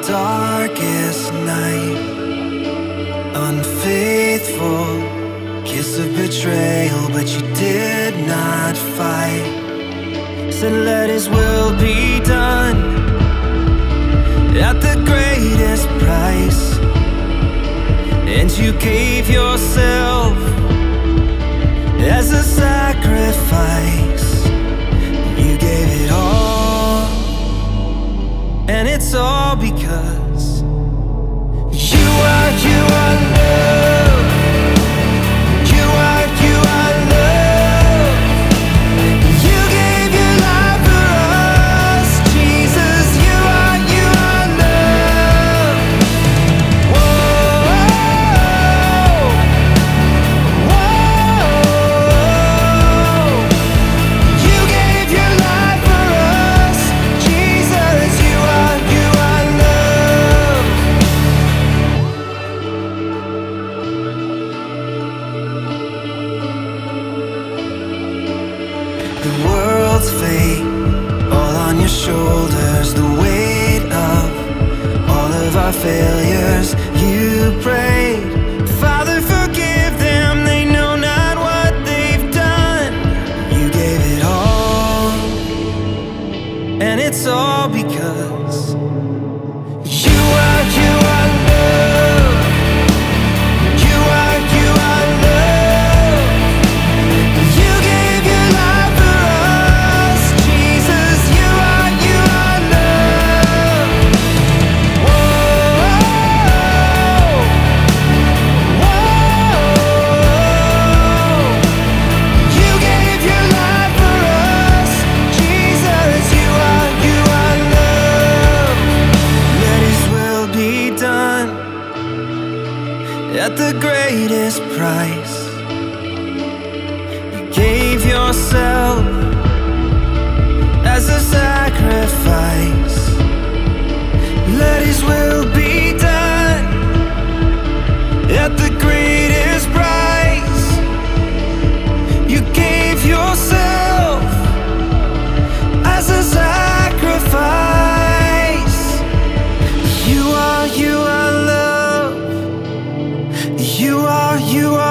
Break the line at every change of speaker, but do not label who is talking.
darkest night, unfaithful kiss of betrayal, but you did not fight. Said let his will be done at the greatest price, and you gave yourself as a sacrifice. You gave it all, and it's all because you are love. You are love. You gave your life for us, Jesus. You are love. Whoa, whoa. You gave your life for us, Jesus. You are love. The world's fate all on your shoulders, the weight of all of our failures. You prayed, Father, forgive them, they know not what they've done. You gave it all, and it's all because you are love. You are love. You gave your life for us, Jesus. You are love. Whoa, whoa. You gave your life for us, Jesus. You are love. Let his will be done at the greatest price. You gave yourself as a sacrifice. Let his will be done at the greatest price. You gave yourself as a sacrifice. You are love. You are